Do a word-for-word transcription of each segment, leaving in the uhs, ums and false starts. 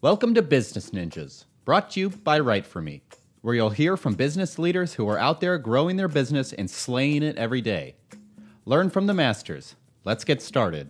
Welcome to Business Ninjas, brought to you by Write For Me, where you'll hear from business leaders who are out there growing their business and slaying it every day. Learn from the masters. Let's get started.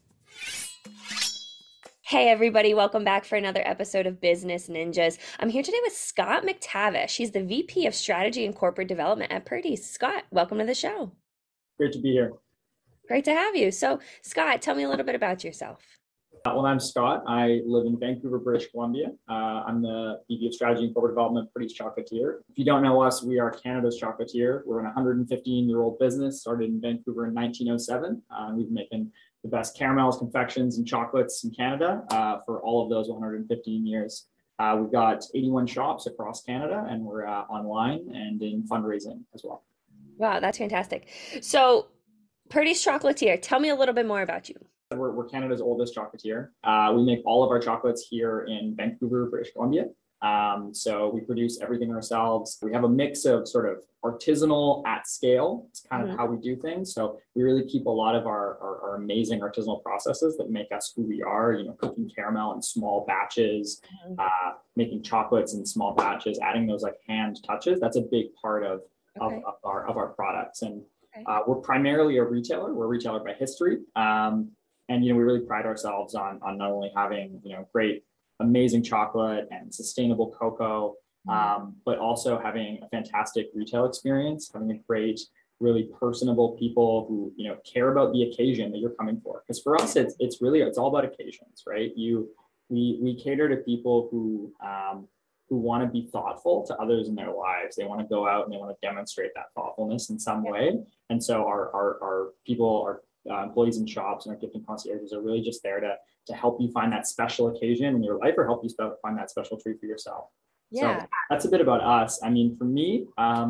Hey everybody, welcome back for another episode of Business Ninjas. I'm here today with Scott McTavish. He's the V P of Strategy and Corporate Development at Purdy. Scott, welcome to the show. Great to be here. Great to have you. So, Scott, tell me a little bit about yourself. Uh, well, I'm Scott. I live in Vancouver, British Columbia. Uh, I'm the V P of Strategy and Corporate Development at Purdy's Chocolatier. If you don't know us, we are Canada's chocolatier. We're an one hundred fifteen-year-old business, started in Vancouver in nineteen oh seven. Uh, we've been making the best caramels, confections, and chocolates in Canada uh, for all of those one hundred fifteen years. Uh, we've got eighty-one shops across Canada, and we're uh, online and in fundraising as well. Wow, that's fantastic. So, Purdy's Chocolatier, tell me a little bit more about you. We're, we're Canada's oldest chocolatier. Uh, we make all of our chocolates here in Vancouver, British Columbia. Um, so we produce everything ourselves. We have a mix of sort of artisanal at scale. It's kind of mm-hmm. how we do things. So we really keep a lot of our, our, our amazing artisanal processes that make us who we are, you know, cooking caramel in small batches, mm-hmm. uh, making chocolates in small batches, adding those like hand touches. That's a big part of, okay. of, of, our, of our products. And okay. uh, we're primarily a retailer. We're a retailer by history. Um, And, you know, we really pride ourselves on, on not only having, you know, great, amazing chocolate and sustainable cocoa, um, but also having a fantastic retail experience, having a great, really personable people who, you know, care about the occasion that you're coming for. Because for us, it's it's really, it's all about occasions, right? You, we we cater to people who, um, who want to be thoughtful to others in their lives. They want to go out and they want to demonstrate that thoughtfulness in some way. And so our our, our people are Uh, employees in shops and our gifting concierges are really just there to to help you find that special occasion in your life or help you sp- find that special treat for yourself. Yeah. So that's a bit about us. I mean, for me, um,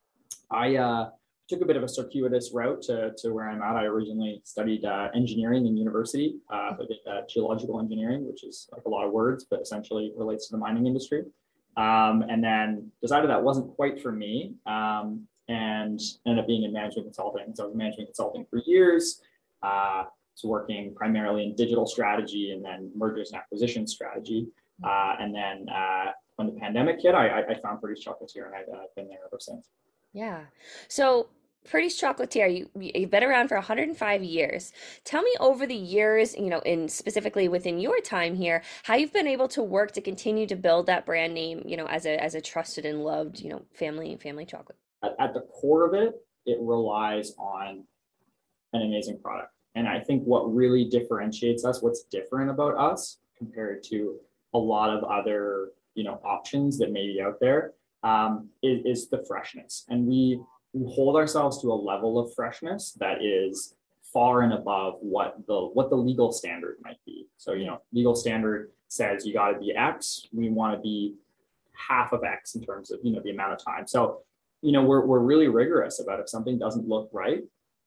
I uh, took a bit of a circuitous route to, to where I'm at. I originally studied uh, engineering in university. Uh, I did uh, geological engineering, which is like a lot of words, but essentially relates to the mining industry. Um, and then decided that wasn't quite for me. Um, and ended up being in management consulting. So I was in management consulting for years. Uh, was working primarily in digital strategy and then mergers and acquisition strategy. Uh, and then uh, when the pandemic hit, I, I found Purdy's Chocolatier, and I've uh, been there ever since. Yeah. So Purdy's Chocolatier, you, you've been around for one hundred five years. Tell me over the years, you know, in specifically within your time here, how you've been able to work to continue to build that brand name, you know, as a as a trusted and loved, you know, family family chocolate. At, at the core of it, it relies on an amazing product. And I think what really differentiates us, what's different about us compared to a lot of other, you know, options that may be out there, um, is, is the freshness. And we, we hold ourselves to a level of freshness that is far and above what the what the legal standard might be. So, you know, legal standard says you got to be X. We want to be half of X in terms of, you know, the amount of time. So, you know, we're we're really rigorous about if something doesn't look right,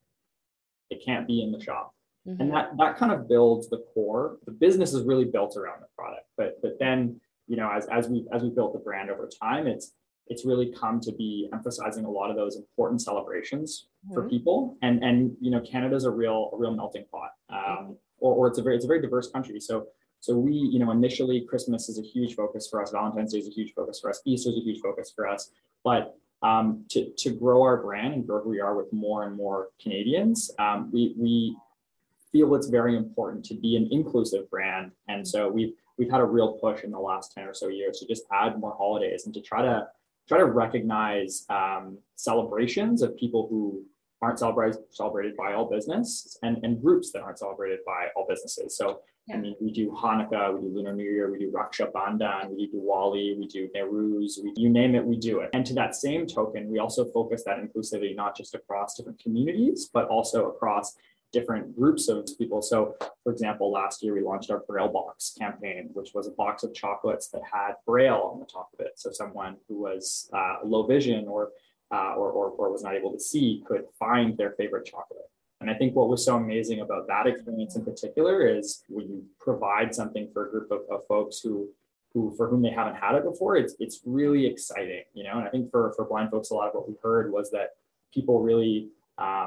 it can't be in the shop. Mm-hmm. And that that kind of builds the core. The business is really built around the product. But but then, you know, as as we as we built the brand over time, it's it's really come to be emphasizing a lot of those important celebrations mm-hmm. for people. And and you know, Canada's a real a real melting pot. Um, or or it's a very it's a very diverse country. So so we, you know, initially Christmas is a huge focus for us. Valentine's Day is a huge focus for us. Easter is a huge focus for us. But Um, to, to grow our brand and grow who we are with more and more Canadians, um, we, we feel it's very important to be an inclusive brand. And so we've, we've had a real push in the last ten or so years to just add more holidays and to try to try to recognize um, celebrations of people who aren't celebrated, celebrated by all business and, and groups that aren't celebrated by all businesses. So I mean, we do Hanukkah, we do Lunar New Year, we do Raksha Bandhan, we do Diwali, we do Nowruz, we, you name it, we do it. And to that same token, we also focus that inclusivity not just across different communities, but also across different groups of people. So, for example, last year we launched our Braille Box campaign, which was a box of chocolates that had Braille on the top of it. So someone who was uh, low vision or, uh, or, or, or was not able to see could find their favorite chocolate. And I think what was so amazing about that experience in particular is when you provide something for a group of, of folks who, who for whom they haven't had it before, it's it's really exciting, you know. And I think for for blind folks, a lot of what we heard was that people really um,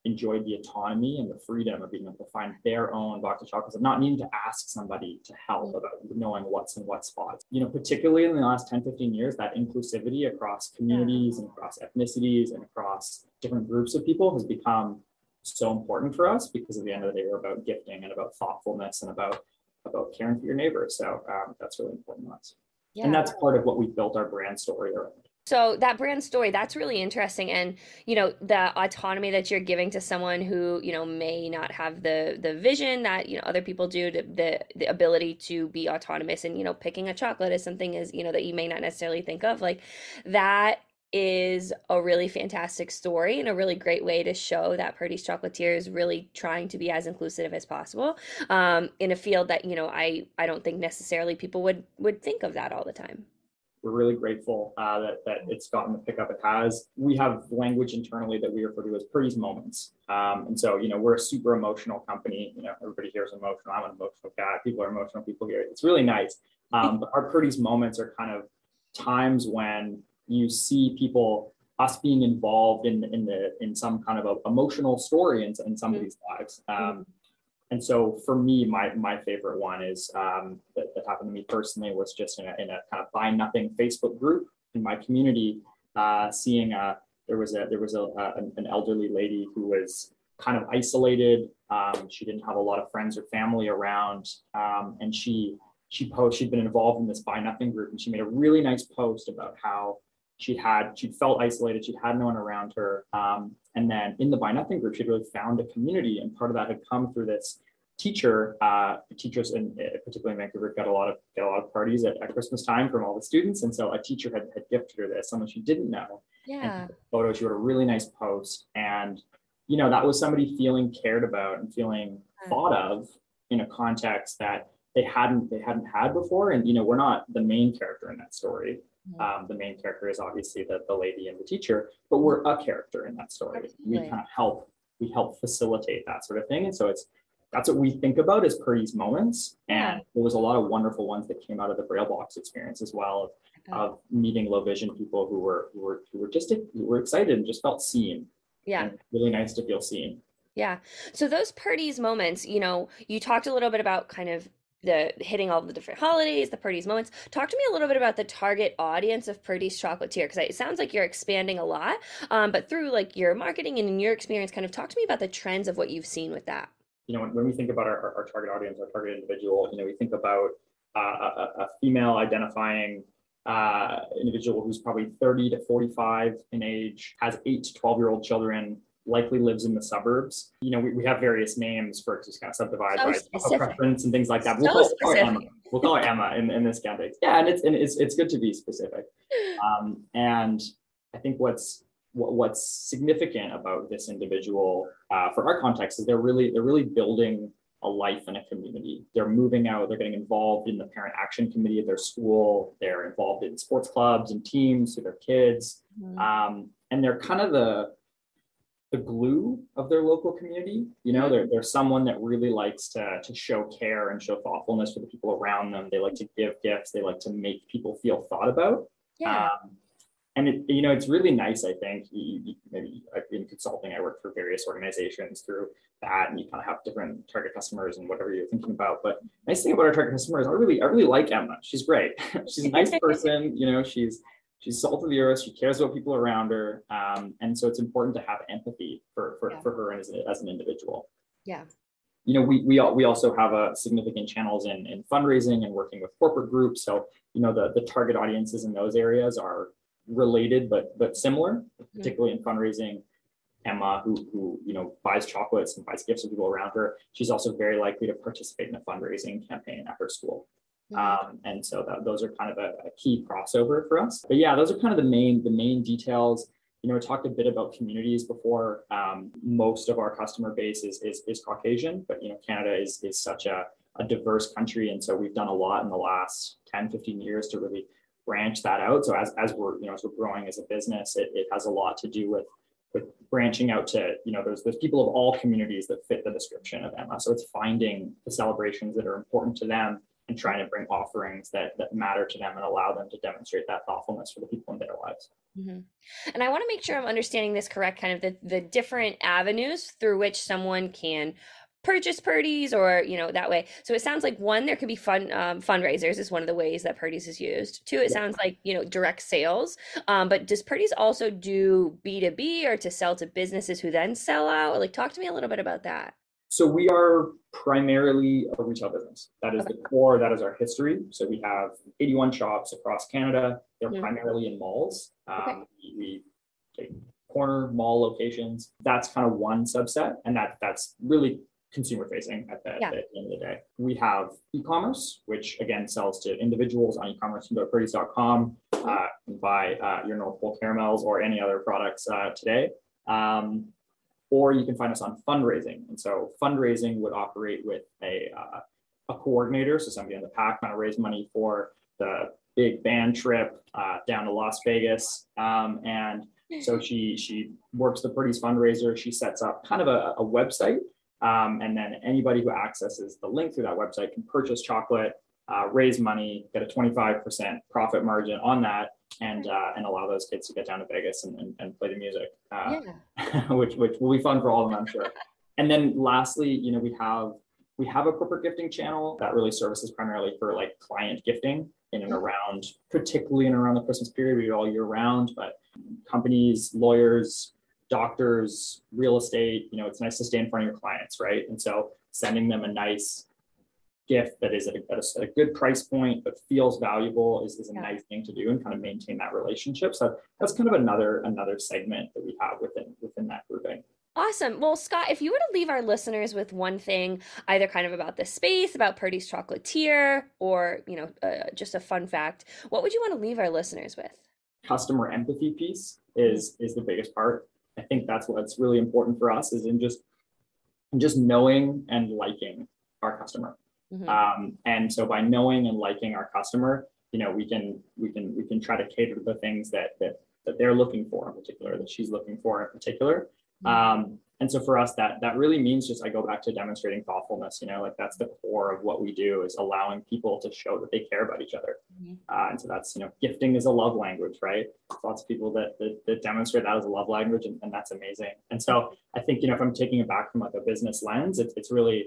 enjoyed the autonomy and the freedom of being able to find their own box of chocolates, of not needing to ask somebody to help about knowing what's in what spots. You know, particularly in the last ten, fifteen years, that inclusivity across communities and across ethnicities and across different groups of people has become so important for us, because at the end of the day, we're about gifting and about thoughtfulness and about, about caring for your neighbors. So um, that's really important to us. Yeah. And that's part of what we built our brand story around. So that brand story, that's really interesting. And, you know, the autonomy that you're giving to someone who, you know, may not have the the vision that, you know, other people do, to, the the ability to be autonomous, and, you know, picking a chocolate is something is, you know, that you may not necessarily think of, like that is a really fantastic story and a really great way to show that Purdy's Chocolatier is really trying to be as inclusive as possible um, in a field that, you know, I, I don't think necessarily people would, would think of that all the time. We're really grateful uh, that, that it's gotten the pickup it has. We have language internally that we refer to as Purdy's moments. Um, and so, you know, we're a super emotional company. You know, everybody here is emotional. I'm an emotional guy. People are emotional people here. It's really nice. Um, but our Purdy's moments are kind of times when you see people, us being involved in, in, the, in some kind of a emotional story in, in somebody's mm-hmm. lives. Um, mm-hmm. And so for me, my my favorite one is um, that, that happened to me personally was just in a, in a kind of Buy Nothing Facebook group in my community, uh, seeing a, there was a there was a, a an elderly lady who was kind of isolated. Um, she didn't have a lot of friends or family around, um, and she she post she'd been involved in this Buy Nothing group, and she made a really nice post about how she had she'd felt isolated, she had no one around her. Um, and then in the Buy Nothing group, she'd really found a community, and part of that had come through this teacher. Uh, teachers, in particularly in Vancouver, got a lot of got a lot of parties at, at Christmas time from all the students, and so a teacher had, had gifted her this, someone she didn't know. Yeah. And photo, she wrote a really nice post, and you know that was somebody feeling cared about and feeling yeah. thought of in a context that they hadn't they hadn't had before. And you know, we're not the main character in that story. Um, the main character is obviously the, the lady and the teacher, but we're a character in that story. Absolutely. We kind of help, we help facilitate that sort of thing. And so it's, that's what we think about as Purdy's moments. And yeah. there was a lot of wonderful ones that came out of the Braille Box experience as well, of, of meeting low vision people who were, who were, who were just, who were excited and just felt seen. Yeah. And really nice to feel seen. Yeah. So those Purdy's moments, you know, you talked a little bit about kind of the hitting all the different holidays, the Purdy's moments. Talk to me a little bit about the target audience of Purdy's Chocolatier, because it sounds like you're expanding a lot, um, but through like your marketing and in your experience, kind of talk to me about the trends of what you've seen with that. You know, when, when we think about our, our, our target audience, our target individual, you know, we think about uh, a, a female identifying uh, individual who's probably thirty to forty-five in age, has eight to twelve year old children, likely lives in the suburbs. You know, we, we have various names for it to just kind of subdivide so by preference and things like that. We'll, so call, it Emma. We'll call it Emma in, in this context. Yeah, and it's and it's it's good to be specific. Um, and I think what's what, what's significant about this individual uh, for our context is they're really they're really building a life in a community. They're moving out. They're getting involved in the parent action committee of their school. They're involved in sports clubs and teams with their kids, mm-hmm. um, and they're kind of the the glue of their local community. You know, they're, they're someone that really likes to, to show care and show thoughtfulness for the people around them. They like to give gifts. They like to make people feel thought about. Yeah. Um, and, it, you know, it's really nice, I think, you, you, maybe in consulting, I work for various organizations through that, and you kind of have different target customers and whatever you're thinking about. But nice thing about our target customers, I really, I really like Emma. She's great. She's a nice person. You know, she's, She's salt of the earth. She cares about people around her. Um, and so it's important to have empathy for, for, yeah. for her as, a, as an individual. Yeah. You know, we we, all, we also have a significant channels in, in fundraising and working with corporate groups. So, you know, the, the target audiences in those areas are related, but but similar, mm-hmm. particularly in fundraising. Emma, who, who, you know, buys chocolates and buys gifts for people around her, she's also very likely to participate in a fundraising campaign at her school. Um, and so that, those are kind of a, a key crossover for us. But yeah, those are kind of the main the main details. You know, we talked a bit about communities before. Um, most of our customer base is is, is Caucasian, but you know, Canada is is such a, a diverse country, and so we've done a lot in the last ten, fifteen years to really branch that out. So as as we're you know as we're growing as a business, it, it has a lot to do with with branching out to, you know, there's there's people of all communities that fit the description of Emma. So it's finding the celebrations that are important to them and trying to bring offerings that that matter to them and allow them to demonstrate that thoughtfulness for the people in their lives. Mm-hmm. And I want to make sure I'm understanding this correct, kind of the, the different avenues through which someone can purchase Purdy's, or, you know, that way. So it sounds like, one, there could be fun um, fundraisers is one of the ways that Purdy's is used. Two, it Yeah. sounds like, you know, direct sales. Um, but does Purdy's also do B two B, or to sell to businesses who then sell out? Like, talk to me a little bit about that. So we are primarily a retail business. That is the core, that is our history. So we have eighty-one shops across Canada. They're Mhm. primarily in malls. Okay. Um, we, we take corner mall locations. That's kind of one subset, and that that's really consumer facing at the, Yeah. at the end of the day. We have e-commerce, which again sells to individuals on e-commerce. You can go to purdys dot com, uh, and buy uh, your North Pole caramels or any other products uh, today. Um, or you can find us on fundraising. And so fundraising would operate with a, uh, a coordinator. So somebody in the pack kind of raise money for the big band trip uh, down to Las Vegas. Um, and so she she works the Purdy's fundraiser. She sets up kind of a, a website. Um, and then anybody who accesses the link through that website can purchase chocolate, uh, raise money, get a twenty-five percent profit margin on that, and uh, and allow those kids to get down to Vegas and, and, and play the music, uh, Yeah. which which will be fun for all of them, I'm sure. And then lastly, you know, we have we have a corporate gifting channel that really services primarily for like client gifting in and around, particularly in and around the Christmas period. We do it all year round, but companies, lawyers, doctors, real estate, you know, it's nice to stay in front of your clients, right? And so sending them a nice gift that is at a, at a, at a good price point but feels valuable is, is a Yeah. nice thing to do and kind of maintain that relationship. So that's kind of another another segment that we have within within that grouping. Awesome. Well, Scott, if you were to leave our listeners with one thing, either kind of about the space, about Purdy's Chocolatier, or, you know, uh, just a fun fact, what would you want to leave our listeners with? Customer empathy piece is is the biggest part. I think that's what's really important for us, is in just in just knowing and liking our customer. Mhm. Um, and so by knowing and liking our customer, you know, we can we can we can try to cater to the things that that that they're looking for in particular, that she's looking for in particular. Um, and so for us, that that really means just, I go back to demonstrating thoughtfulness. You know, like that's the core of what we do, is allowing people to show that they care about each other. Mhm. Uh, and so that's, you know, gifting is a love language, right? Lots of people that that, that demonstrate that as a love language, and, and that's amazing. And so I think, you know, if I'm taking it back from like a business lens, it's it's really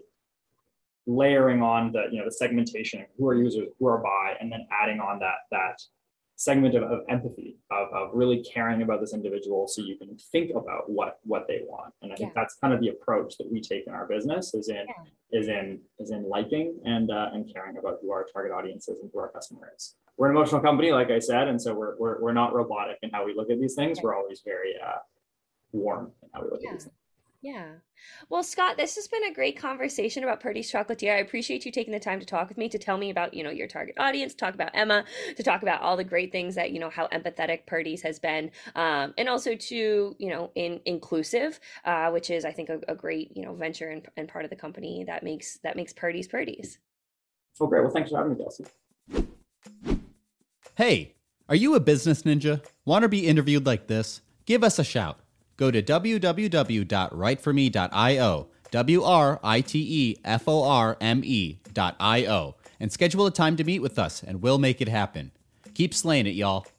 layering on the, you know, the segmentation, who are users, who are by, and then adding on that that segment of, of empathy, of, of really caring about this individual, so you can think about what what they want. And I think Yeah. that's kind of the approach that we take in our business, is in Yeah. is in is in liking and uh, and caring about who our target audience is and who our customer is. We're an emotional company, like I said, and so we're we're, we're not robotic in how we look at these things. Yeah. We're always very uh, warm in how we look Yeah. at these things. Yeah. Well, Scott, this has been a great conversation about Purdy's Chocolatier. I appreciate you taking the time to talk with me, to tell me about, you know, your target audience, to talk about Emma, to talk about all the great things that, you know, how empathetic Purdy's has been, um, and also to, you know, in inclusive, uh, which is, I think, a, a great, you know, venture and, and part of the company that makes that makes Purdy's Purdy's. Oh, great. Well, thanks for having me, Kelsey. Hey, are you a business ninja? Want to be interviewed like this? Give us a shout. Go to w w w dot write for me dot i o, W R I T E F O R M E dot I O, and schedule a time to meet with us, and we'll make it happen. Keep slaying it, y'all.